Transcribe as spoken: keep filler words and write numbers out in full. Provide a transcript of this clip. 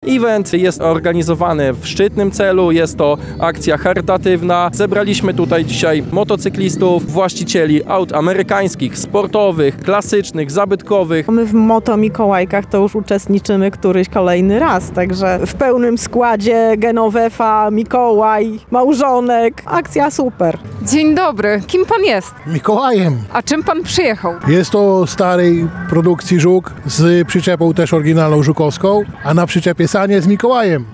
Event jest organizowany w szczytnym celu, jest to akcja charytatywna. Zebraliśmy tutaj dzisiaj motocyklistów, właścicieli aut amerykańskich, sportowych, klasycznych, zabytkowych. My w Moto Mikołajkach to już uczestniczymy któryś kolejny raz, także w pełnym składzie Genovefa, Mikołaj, małżonek, akcja super. Dzień dobry, kim pan jest? Mikołajem. A czym pan przyjechał? Jest to starej produkcji Żuk z przyczepą też oryginalną żukowską, a na przyczepie sanie z Mikołajem.